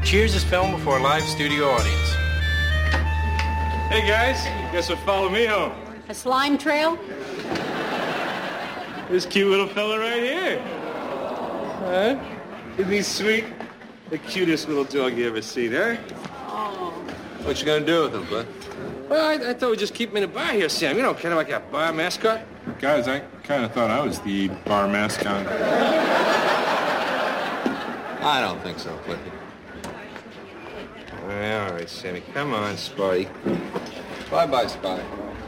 Cheers is filmed before a live studio audience. Hey guys, guess what followed me home? A slime trail? This cute little fella right here. Huh? Isn't he sweet? The cutest little dog you ever seen, huh? Oh. What you gonna do with him, bud? Well, I thought we'd just keep him in the bar here, Sam. You know, kind of like a bar mascot. Guys, I kind of thought I was the bar mascot. I don't think so, Cliffy. All right, Sammy. Come on, Spotty. Bye-bye, Spotty.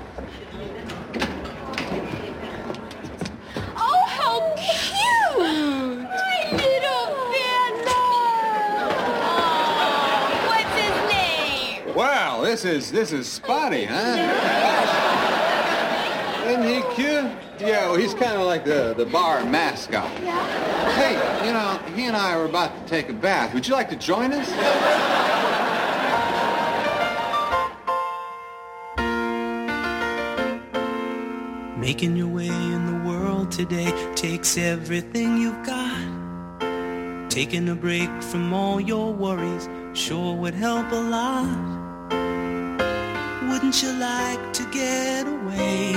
Oh, how cute! My little Vandal! Oh, what's his name? Wow, this is Spotty, huh? Isn't he cute? Yeah, well, he's kind of like the bar mascot. Yeah. Hey, you know, he and I are about to take a bath. Would you like to join us? Making your way in the world today takes everything you've got. Taking a break from all your worries sure would help a lot. Wouldn't you like to get away?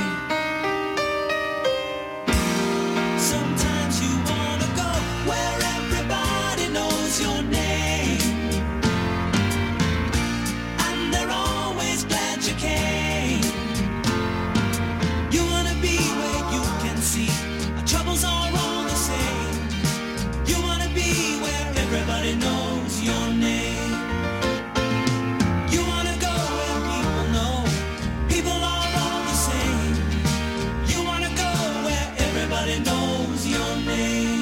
Sometimes you wanna go where everybody knows your name, and they're always glad you came. You wanna be where you can see our troubles are all the same. You wanna be where everybody knows your name. You wanna go where people know people are all the same. You wanna go where everybody knows your name.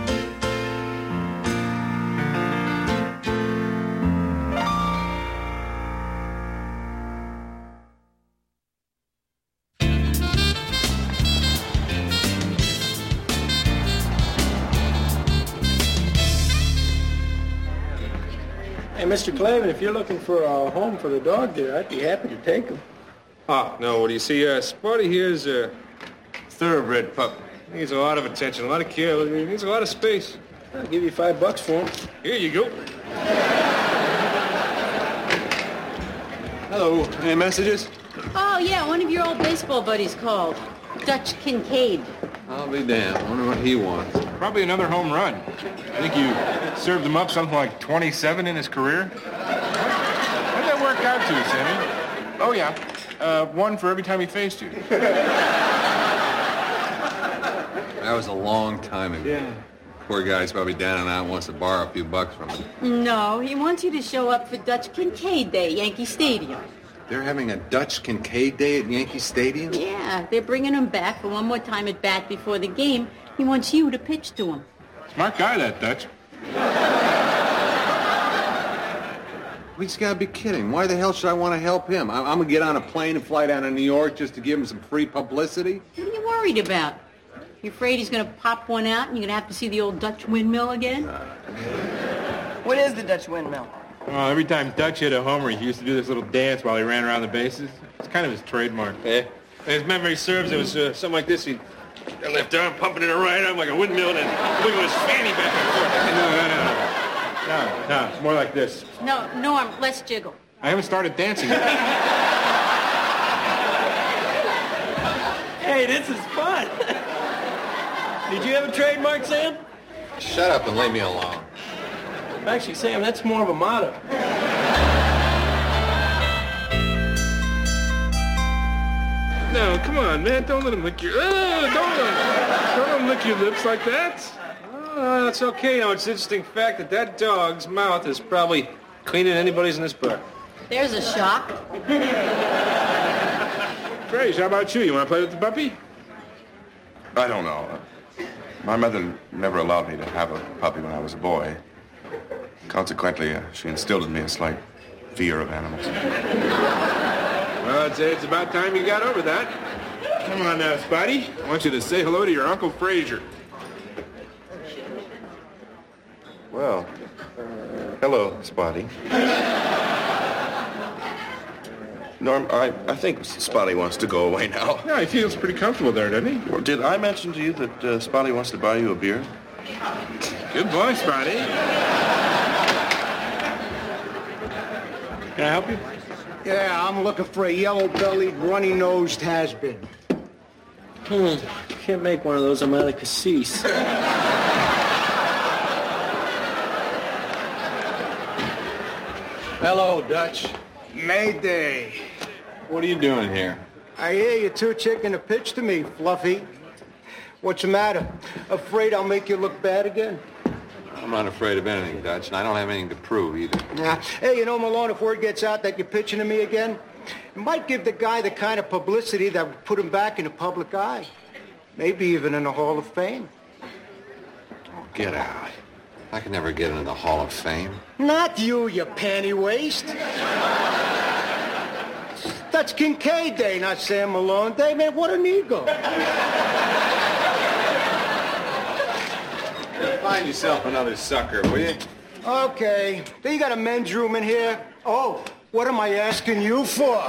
Hey, Mr. Clavin, if you're looking for a home for the dog there, I'd be happy to take him. Oh, no, what do you see? Spotty here's a thoroughbred pup. He needs a lot of attention, a lot of care. He needs a lot of space. I'll give you $5 for him. Here you go. Hello, any messages? Oh, yeah, one of your old baseball buddies called. Dutch Kincaid. I'll be damned. I wonder what he wants. Probably another home run. I think you served him up something like 27 in his career. How'd that work out to you, Sammy? Oh, yeah. One for every time he faced you. That was a long time ago. Yeah. Poor guy's probably down and out, wants to borrow a few bucks from him. No, he wants you to show up for Dutch Kincaid Day, Yankee Stadium. They're having a Dutch Kincaid Day at Yankee Stadium? Yeah, they're bringing him back for one more time at bat before the game. He wants you to pitch to him. Smart guy, that Dutch. We just gotta be kidding. Why the hell should I want to help him? I'm gonna get on a plane and fly down to New York just to give him some free publicity? What are you worried about? You afraid he's going to pop one out and you're going to have to see the old Dutch windmill again? What is the Dutch windmill? Well, every time Dutch hit a homer, he used to do this little dance while he ran around the bases. It's kind of his trademark. Yeah. His memory serves, it was something like this. He'd the left arm pumping in the right arm like a windmill and then wiggling his fanny back and forth. No, it's more like this. No, Norm, let's jiggle. I haven't started dancing yet. Hey, this is fun. Did you have a trademark, Sam? Shut up and leave me alone. Actually, Sam, that's more of a motto. No, come on, man. Don't let him lick your... don't let him lick your lips like that. Oh, that's okay. Now, it's an interesting fact that dog's mouth is probably cleaner than anybody's in this bar. There's a shock. Grace, how about you? You want to play with the puppy? I don't know. My mother never allowed me to have a puppy when I was a boy. Consequently, she instilled in me a slight fear of animals. Well, I'd say it's about time you got over that. Come on now, Spotty. I want you to say hello to your Uncle Frazier. Well, hello, Spotty. Norm, I think Spotty wants to go away now. Yeah, he feels pretty comfortable there, doesn't he? Or did I mention to you that Spotty wants to buy you a beer? Good boy, Spotty. Can I help you? Yeah, I'm looking for a yellow-bellied, runny-nosed has-been. Can't make one of those. I'm out of cassis. Hello, Dutch. Mayday. What are you doing here? I hear you two chicken a pitch to me, Fluffy. What's the matter? Afraid I'll make you look bad again? I'm not afraid of anything, Dutch, and I don't have anything to prove either. Yeah. Hey, you know, Malone, if word gets out that you're pitching to me again, it might give the guy the kind of publicity that would put him back in the public eye. Maybe even in the Hall of Fame. Oh, get out. I can never get into the Hall of Fame. Not you panty waste. That's Kincaid Day, not Sam Malone Day. Man, what an ego. Find yourself another sucker, will you? Okay. Then you got a men's room in here. Oh, what am I asking you for?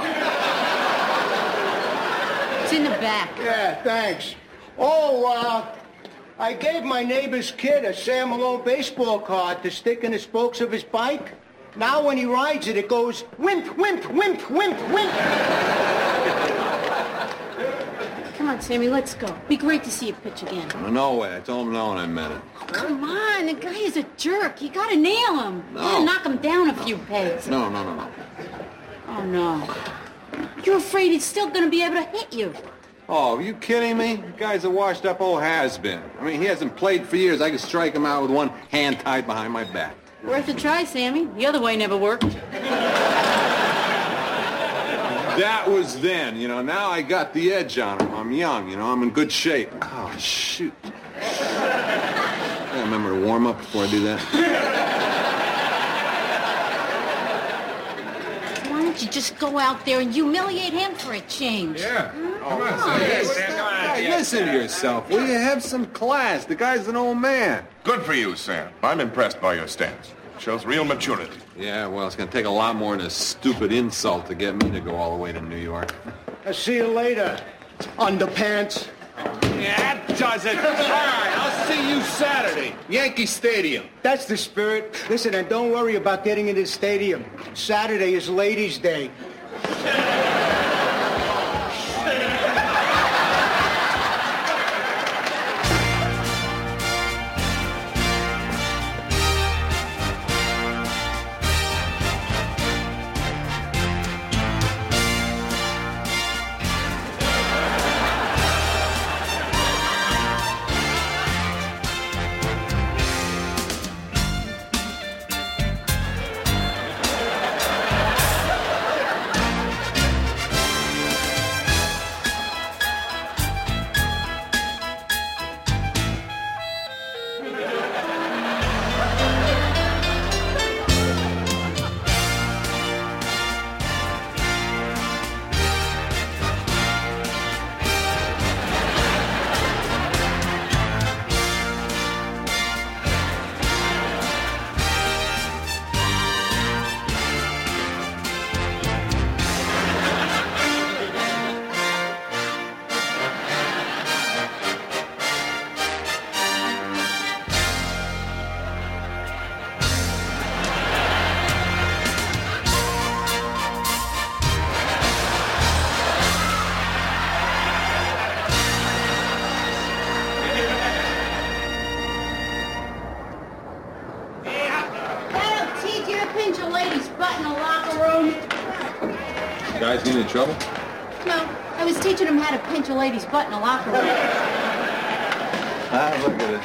It's in the back. Yeah, thanks. Oh, I gave my neighbor's kid a Sam Malone baseball card to stick in the spokes of his bike. Now when he rides it, it goes wimp, wimp, wimp, wimp, wimp. Come on, Sammy, let's go. Be great to see you pitch again. No way. I told him no and I meant it. Come on, the guy is a jerk. You gotta nail him. No. You gotta knock him down a few pegs. No. Oh, no. You're afraid he's still gonna be able to hit you. Oh, are you kidding me? The guy's a washed-up old has-been. I mean, he hasn't played for years. I could strike him out with one hand tied behind my back. Worth a try, Sammy. The other way never worked. That was then, you know. Now I got the edge on him. I'm young, you know. I'm in good shape. Oh, shoot. I remember to warm up before I do that. Why don't you just go out there and humiliate him for a change? Yeah. Come on, Sam. Listen to yourself. Will you have some class? The guy's an old man. Good for you, Sam. I'm impressed by your stance. Shows real maturity. Yeah, well, it's going to take a lot more than a stupid insult to get me to go all the way to New York. I'll see you later, underpants. Yeah, that does it. All right, I'll see you Saturday. Yankee Stadium. That's the spirit. Listen, and don't worry about getting into the stadium. Saturday is Ladies' Day. Guys get in trouble? No, I was teaching him how to pinch a lady's butt in a locker room. Look at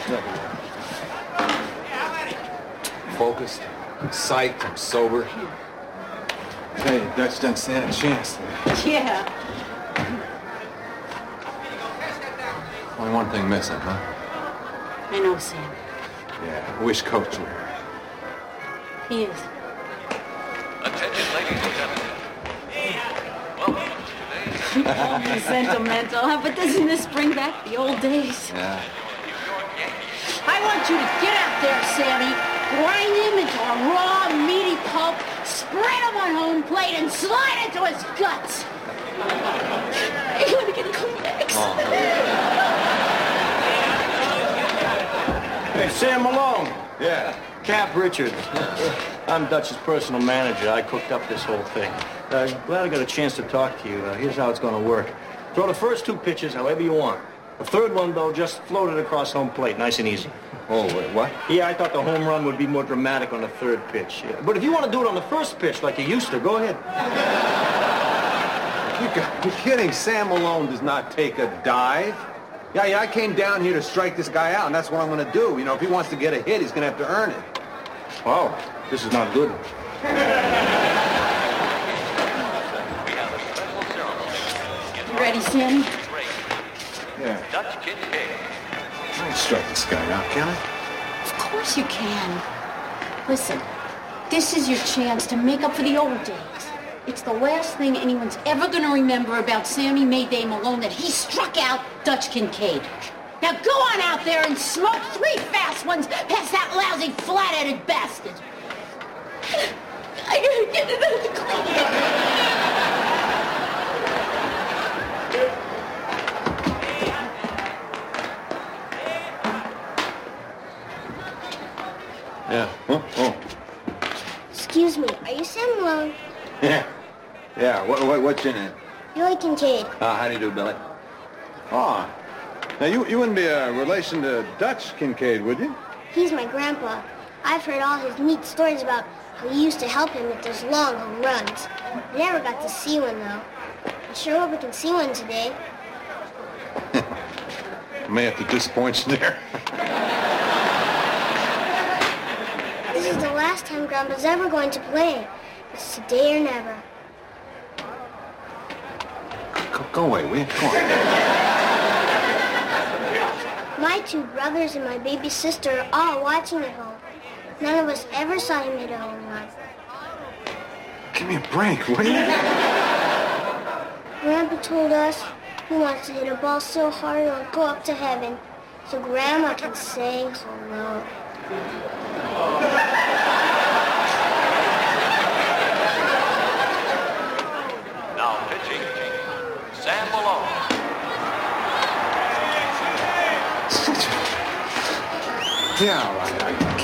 this. Focused, psyched, I'm sober. Hey, Dutch doesn't stand a chance. Yeah. Only one thing missing, huh? I know, Sam. Yeah, I wish Coach were here. He is. Attention, ladies and gentlemen. Welcome to today's Sentimental, huh? But doesn't this bring back the old days? Yeah. I want you to get out there, Sammy. Grind him into a raw, meaty pulp, spread him on home plate, and slide into his guts. You want to get a Kleenex? Hey, Sam Malone. Yeah. Cap Richard. I'm Dutch's personal manager. I cooked up this whole thing. Glad I got a chance to talk to you. Here's how it's going to work. Throw the first 2 pitches however you want. The third one, though, just float it across home plate, nice and easy. Oh, wait, what? Yeah, I thought the home run would be more dramatic on the third pitch. Yeah. But if you want to do it on the first pitch like you used to, go ahead. You're kidding. Sam Malone does not take a dive. Yeah, I came down here to strike this guy out, and that's what I'm going to do. You know, if he wants to get a hit, he's going to have to earn it. Wow, this is not good. You ready, Sammy? Yeah. Dutch Kid Cade. I can't strike this guy out, can I? Of course you can. Listen, this is your chance to make up for the old days. It's the last thing anyone's ever going to remember about Sammy Mayday Malone, that he struck out Dutch Kincaid. Now go on out there and smoke 3 fast ones past that lousy, flat-headed bastard. I gotta get it out the clean. Yeah. Oh. Excuse me, are you Sam Malone? Yeah. What's your name? Billy Kincaid. How do you do, Billy? Oh. Now, you wouldn't be a relation to Dutch Kincaid, would you? He's my grandpa. I've heard all his neat stories about how he used to help him with those long home runs. I never got to see one, though. I sure hope we can see one today. I may have to disappoint you there. This is the last time Grandpa's ever going to play. It's today or never. Go away, will you? Come on. My 2 brothers and my baby sister are all watching at home. None of us ever saw him hit a home run. Give me a break, will you? Grandpa told us he wants to hit a ball so hard it'll go up to heaven, so Grandma can say hello. Now pitching, Sam Malone. Yeah, all right.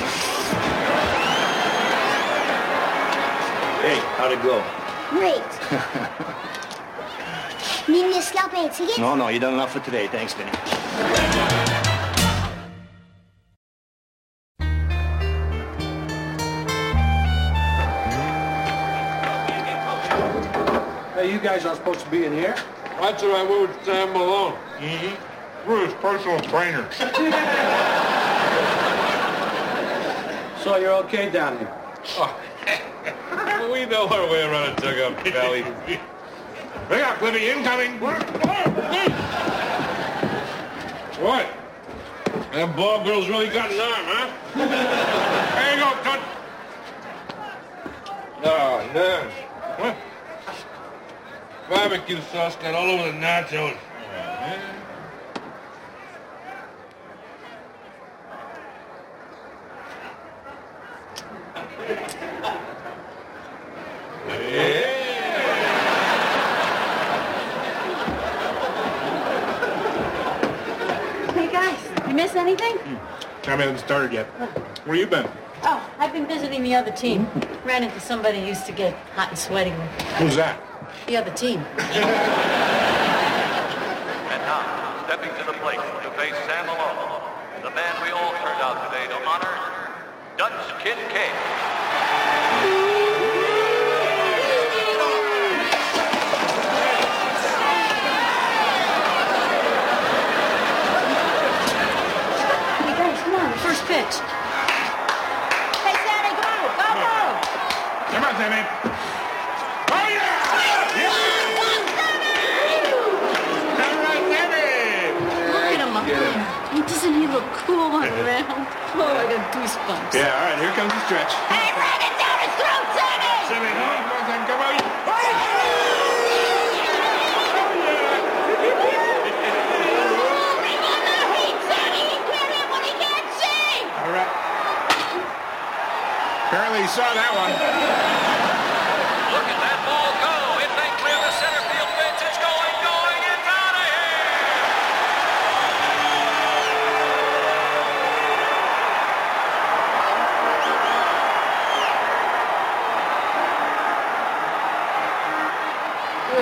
Hey, how'd it go? Great. Need me to scalp any tickets? No, you done enough for today. Thanks, Vinny. Hey, you guys aren't supposed to be in here. That's what I moved with Sam Malone. Mm-hmm. We're his personal trainers. So you're okay down here? Oh. We know our way around a dugout, Valley. Look out, Clippy, incoming. What? That ball girl's really got an arm, huh? There you go, Tut. Oh, no. What? Barbecue sauce got all over the nachos. Hey, guys, you miss anything? I haven't started yet. Where you been? Oh, I've been visiting the other team. Ran into somebody who used to get hot and sweaty with. Who's that? The other team. And now, stepping to the plate to face Sam Malone, the man we all turned out today to honor, Dutch Kincaid. Hey, guys, come on, first pitch. Hey, Sammy, go! Come on, Sammy. Oh, yeah! Doesn't he look cool on around? Oh, I got goosebumps. Yeah, all right, here comes the stretch. Hey, ram it down his throat, Sammy! Sammy, come on, Sam, come on. Bring on the heat, Sammy! He can't hit what he can't see! All right. Apparently he saw that one. Look at that ball go. It may clear the center field fence. It's going. It's out of here.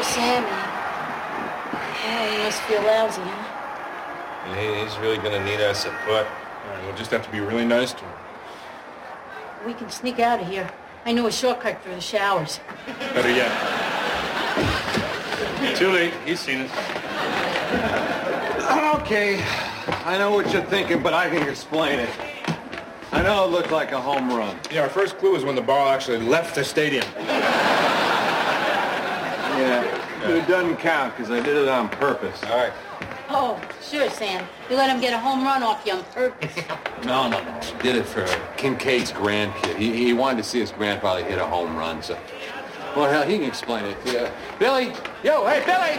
Sammy. Oh, he must feel lousy, huh? He's really gonna need our support. All right, we'll just have to be really nice to him. We can sneak out of here. I know a shortcut through the showers. Better yet. Too late. He's seen it. Okay, I know what you're thinking, but I can explain it. I know it looked like a home run. Yeah, our first clue is when the ball actually left the stadium. Yeah, but it doesn't count because I did it on purpose. All right. Oh, sure, Sam. You let him get a home run off you on purpose. No. Did it for Kincaid's grandkid. He wanted to see his grandfather hit a home run, so... Well, hell, he can explain it. Yeah. Billy! Yo, hey, Billy!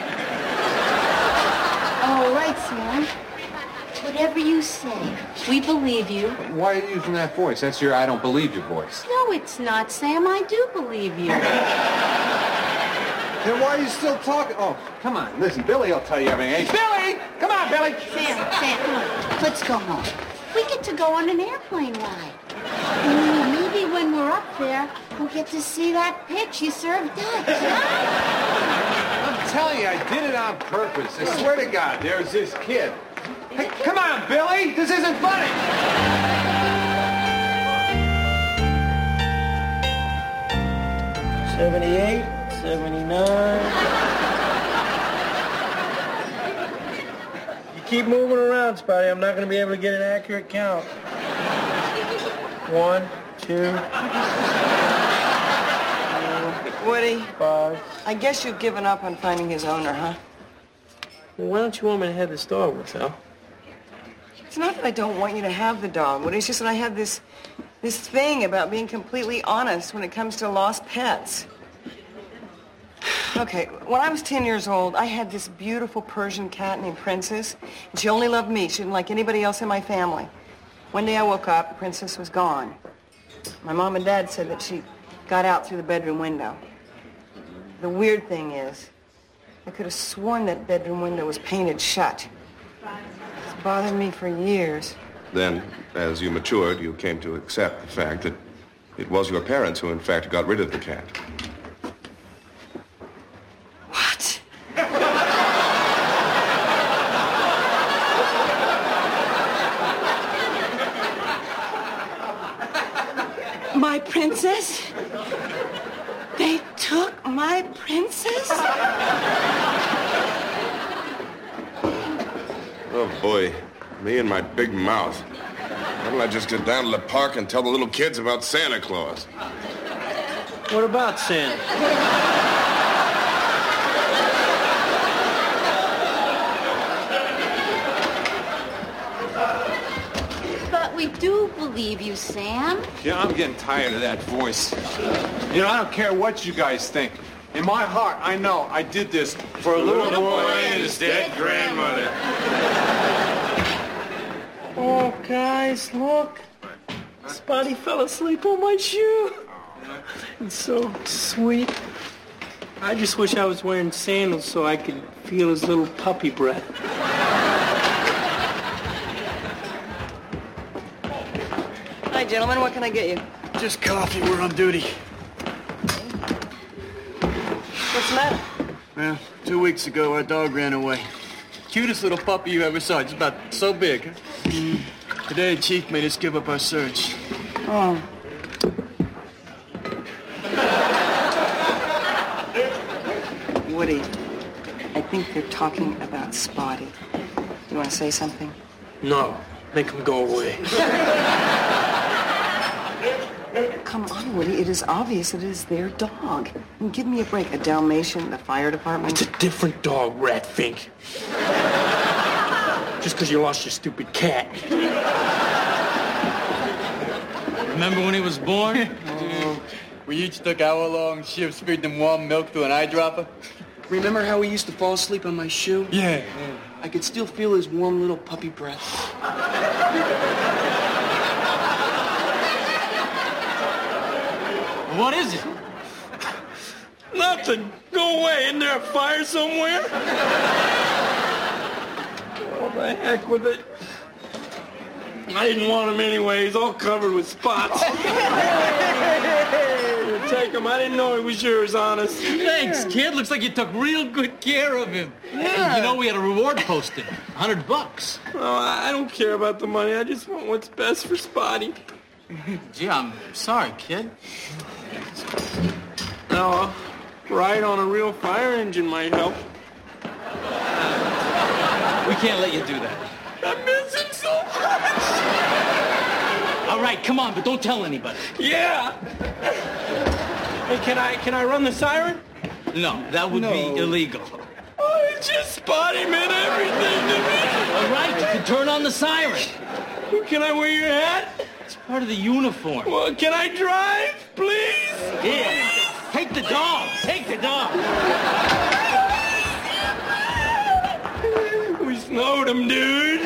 All right, Sam. Whatever you say. We believe you. Why are you using that voice? That's your I don't believe you voice. No, it's not, Sam. I do believe you. Then why are you still talking? Oh, come on. Listen, Billy will tell you everything. Hey, Billy! Come on, Billy! Sam, come on. Let's go home. We get to go on an airplane ride. Maybe when we're up there, we'll get to see that pitch you served Dutch. I'm telling you, I did it on purpose. I swear to God, there's this kid. Hey, come on, Billy! This isn't funny! '78, '79. You keep moving around, Spotty. I'm not going to be able to get an accurate count. 1, 2, Woody, 5. I guess you've given up on finding his owner, huh? Well, why don't you want me to head the store with, Sal? It's not that I don't want you to have the dog, Woody. It's just that I have this thing about being completely honest when it comes to lost pets. Okay, when I was 10 years old, I had this beautiful Persian cat named Princess, and she only loved me. She didn't like anybody else in my family. One day I woke up, Princess was gone. My mom and dad said that she got out through the bedroom window. The weird thing is, I could have sworn that bedroom window was painted shut. It's bothered me for years. Then, as you matured, you came to accept the fact that it was your parents who, in fact, got rid of the cat. What? My princess? They took my princess? Oh, boy. Me and my big mouth. Why don't I just get down to the park and tell the little kids about Santa Claus? What about Santa? But we do believe you, Sam. Yeah, I'm getting tired of that voice. You know, I don't care what you guys think. In my heart, I know I did this for a little boy and his dead grandmother. Oh, guys, look. Spotty fell asleep on my shoe. It's so sweet. I just wish I was wearing sandals so I could feel his little puppy breath. Hi, gentlemen. What can I get you? Just coffee. We're on duty. What's the matter? Well, 2 weeks ago, our dog ran away. Cutest little puppy you ever saw. It's about so big. Today, Chief made us give up our search. Oh. Woody, I think they're talking about Spotty. You want to say something? No, make him go away. Come on, Woody. It is obvious it is their dog. And give me a break. A Dalmatian, the fire department. It's a different dog, Rat Fink. Just because you lost your stupid cat. Remember when he was born? We each took hour-long shifts feeding him warm milk through an eyedropper. Remember how he used to fall asleep on my shoe? Yeah. I could still feel his warm little puppy breath. What is it? Nothing. Go away. Isn't there a fire somewhere? Oh, the heck with it. I didn't want him anyway. He's all covered with spots. Take him him. I didn't know he was yours, honest. Thanks, kid. Looks like you took real good care of him. Yeah. You know, we had a reward posted. $100. No, I don't care about the money. I just want what's best for Spotty. Gee, I'm sorry, kid. Now, a ride on a real fire engine might help. We can't let you do that. I miss him so much. All right, come on, but don't tell anybody. Yeah. Hey, can I run the siren? No, that would be illegal. Oh, it's just Spotty meant everything to me. All right, you can turn on the siren. Can I wear your hat? It's part of the uniform. Well, can I drive, please? Here, take the dog. Take the dog. We snowed him, dude.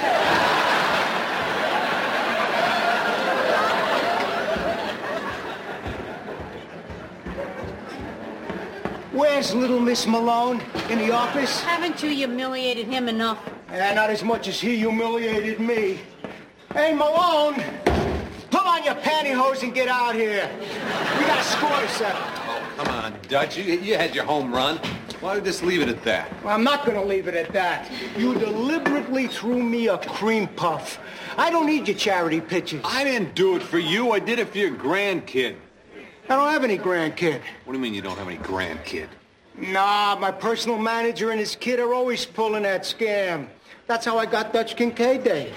Where's little Miss Malone? In the office? Haven't you humiliated him enough? Not as much as he humiliated me. Hey, Malone, pull on your pantyhose and get out here. We got a score to settle. Oh, come on, Dutch. You had your home run. Why don't we just leave it at that? Well, I'm not going to leave it at that. You deliberately threw me a cream puff. I don't need your charity pitches. I didn't do it for you. I did it for your grandkid. I don't have any grandkid. What do you mean you don't have any grandkid? Nah, my personal manager and his kid are always pulling that scam. That's how I got Dutch Kincaid Day.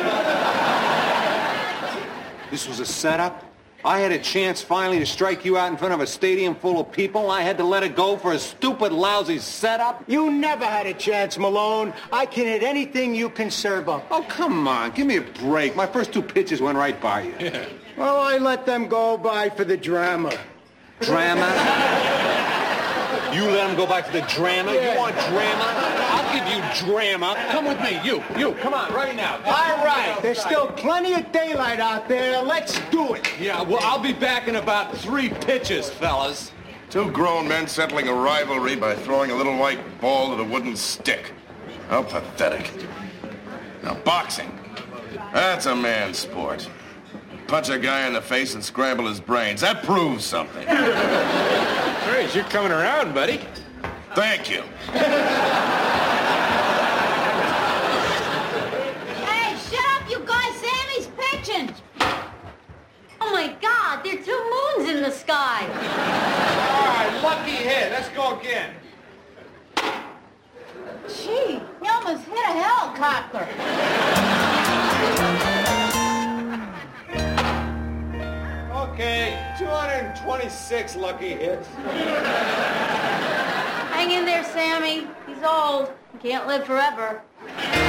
This was a setup? I had a chance finally to strike you out in front of a stadium full of people. I had to let it go for a stupid, lousy setup? You never had a chance, Malone. I can hit anything you can serve up. Oh, come on. Give me a break. My first 2 pitches went right by you. Yeah. Well, I let them go by for the drama. Drama? You let them go by for the drama? Yeah. You want drama? I'll give you drama. Come with me. You. Come on, right now. All right. There's still plenty of daylight out there. Let's do it. Yeah, well, I'll be back in about 3 pitches, fellas. 2 grown men settling a rivalry by throwing a little white ball at a wooden stick. How pathetic. Now, boxing. That's a man's sport. Punch a guy in the face and scramble his brains. That proves something. Great, you're coming around, buddy. Thank you. Hey, shut up, you guys. Sammy's pitching. Oh, my God. There are 2 moons in the sky. All right, lucky hit. Let's go again. Gee, he almost hit a helicopter. Okay, 226 lucky hits. Hang in there, Sammy. He's old. He can't live forever.